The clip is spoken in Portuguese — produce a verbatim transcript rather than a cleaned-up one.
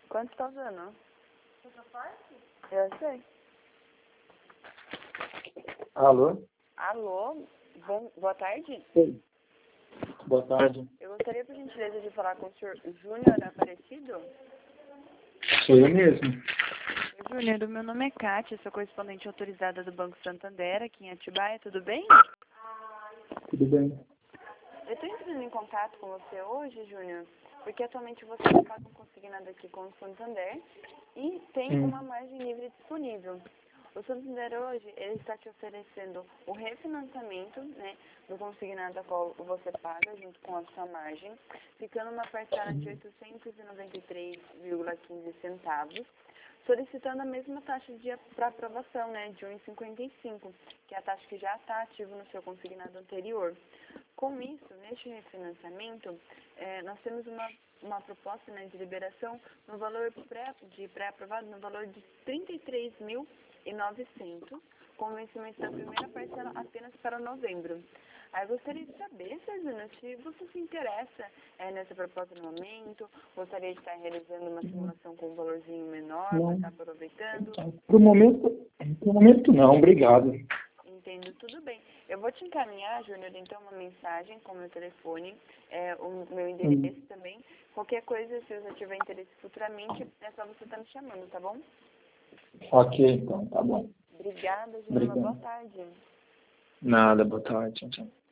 Quanto tá usando? Eu sei. Alô? Alô? Bom, boa tarde. Oi. Boa tarde. Eu gostaria, por gentileza, de falar com o senhor Júnior Aparecido. Sou eu mesmo. Júnior, o meu nome é Kátia, sou correspondente autorizada do Banco Santander, aqui em Atibaia, tudo bem? Tudo bem? Eu estou entrando em contato com você hoje, Júnior, porque atualmente você está com consignado aqui com o Santander e tem Hum. uma margem livre disponível. O Santander hoje, ele está te oferecendo o refinanciamento, né, do consignado a qual você paga junto com a sua margem, ficando uma parcela de oitocentos e noventa e três vírgula quinze centavos, solicitando a mesma taxa de para aprovação, né, de um vírgula cinquenta e cinco, que é a taxa que já está ativa no seu consignado anterior. Com isso, neste refinanciamento, eh, nós temos uma, uma proposta, né, de liberação no valor pré, de pré-aprovado no valor de trinta e três mil e novecentos, com o vencimento da primeira parcela apenas para novembro. Aí eu gostaria de saber, Sr. Júnior, se você se interessa é, nessa proposta no momento, gostaria de estar realizando uma simulação com um valorzinho menor, para Não. estar aproveitando. Pro momento, pro momento não, obrigado. Entendo, tudo bem. Eu vou te encaminhar, Júnior, então, uma mensagem com o meu telefone, é, o meu endereço Hum. também. Qualquer coisa, se você tiver interesse futuramente, é só você estar me chamando, tá bom? Ok, então, tá bom. Obrigada, Júnior. Uma boa Obrigado. tarde. Nada, boa tarde. Tchau, tchau.